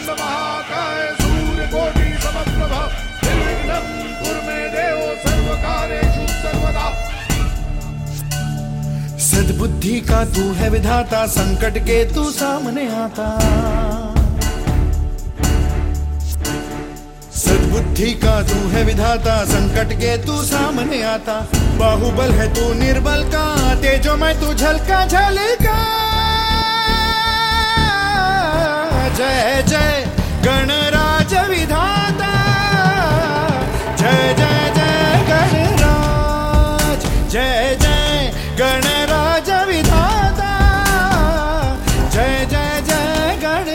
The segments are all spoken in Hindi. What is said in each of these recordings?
महाकाय सूर्यकोटि समप्रभ निर्विघ्नं कुरु मे देव सर्वकार्येषु सर्वदा। सद्बुद्धि का तू है विधाता, संकट के तू सामने आता। सद्बुद्धि का तू है विधाता, संकट के तू सामने आता। बाहुबल है तू निर्बल का, तेजो मैं तू झलका झलका। जय जय गणराज विधाता, जय जय जय गणराज, जय जय गणराज विधाता, जय जय जय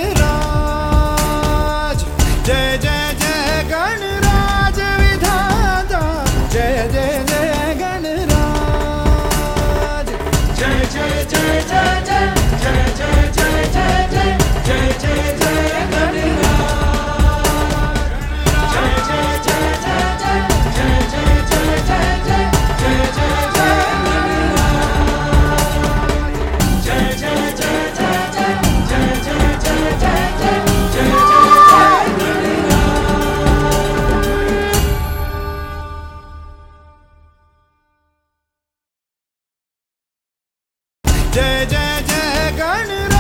गणराज, जय जय जय गणराज विधाता, जय जय जय गणराज, जय जय जय जय जय जय जय जय जय जय जय जय जय गणराज, जय जय जय जय जय जय जय जय जय जय जय जय जय जय जय गणराज।